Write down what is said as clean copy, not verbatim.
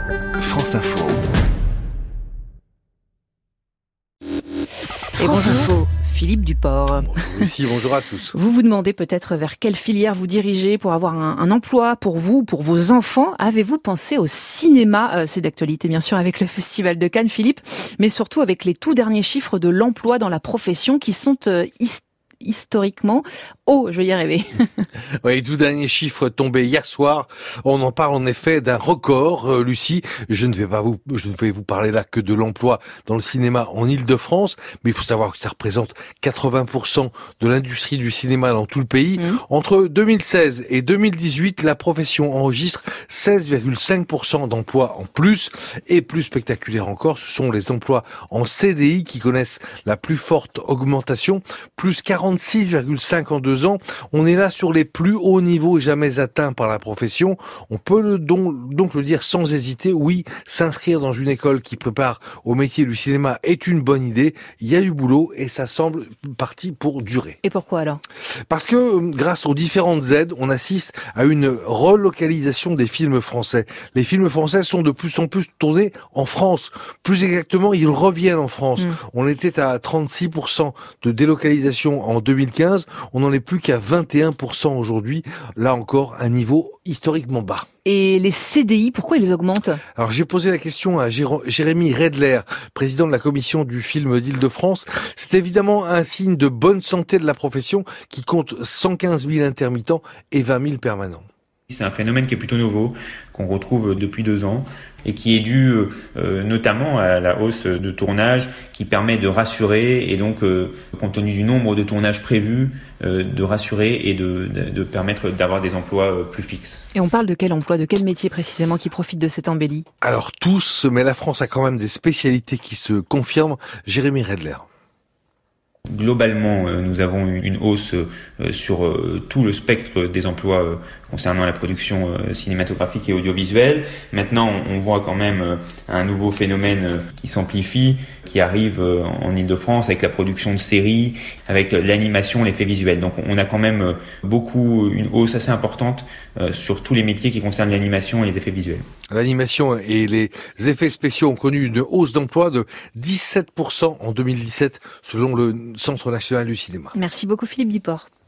France Info. Et bonjour, Philippe Duport. Bonjour Lucie, bonjour à tous. Vous vous demandez peut-être vers quelle filière vous dirigez pour avoir un emploi pour vous, pour vos enfants. Avez-vous pensé au cinéma? C'est d'actualité bien sûr avec le Festival de Cannes, Philippe, mais surtout avec les tout derniers chiffres de l'emploi dans la profession qui sont historiquement hauts, je vais y arriver. Oui, tout dernier chiffre tombé hier soir. On en parle en effet d'un record, Lucie. Je ne vais vous parler là que de l'emploi dans le cinéma en Île-de-France, mais il faut savoir que ça représente 80% de l'industrie du cinéma dans tout le pays. Entre 2016 et 2018, la profession enregistre 16,5% d'emplois en plus. Et plus spectaculaire encore, ce sont les emplois en CDI qui connaissent la plus forte augmentation, plus 46,5 en 2 ans. On est là sur les plus hauts niveaux jamais atteints par la profession. On peut donc le dire sans hésiter, oui, s'inscrire dans une école qui prépare au métier du cinéma est une bonne idée. Il y a du boulot et ça semble parti pour durer. Et pourquoi alors? Parce que grâce aux différentes aides, on assiste à une relocalisation des films français. Les films français sont de plus en plus tournés en France. Plus exactement, ils reviennent en France. On était à 36% de délocalisation en 2015. On n'en est plus qu'à 21% aujourd'hui. Là encore, un niveau historiquement bas. Et les CDI, pourquoi ils augmentent? Alors j'ai posé la question à Jérémy Redler, président de la commission du film d'Île-de-France. C'est évidemment un signe de bonne santé de la profession qui compte 115 000 intermittents et 20 000 permanents. C'est un phénomène qui est plutôt nouveau, qu'on retrouve depuis 2 ans et qui est dû notamment à la hausse de tournage qui permet de rassurer et donc, compte tenu du nombre de tournages prévus, de rassurer et de permettre d'avoir des emplois plus fixes. Et on parle de quel emploi, de quel métier précisément qui profite de cette embellie? Alors tous, mais la France a quand même des spécialités qui se confirment. Jérémy Redler. Globalement, nous avons une hausse sur tout le spectre des emplois concernant la production cinématographique et audiovisuelle. Maintenant, on voit quand même un nouveau phénomène qui s'amplifie, qui arrive en Île-de-France avec la production de séries, avec l'animation, l'effet visuel. Donc on a quand même une hausse assez importante sur tous les métiers qui concernent l'animation et les effets visuels. L'animation et les effets spéciaux ont connu une hausse d'emploi de 17% en 2017 selon le Centre national du cinéma. Merci beaucoup Philippe Duport.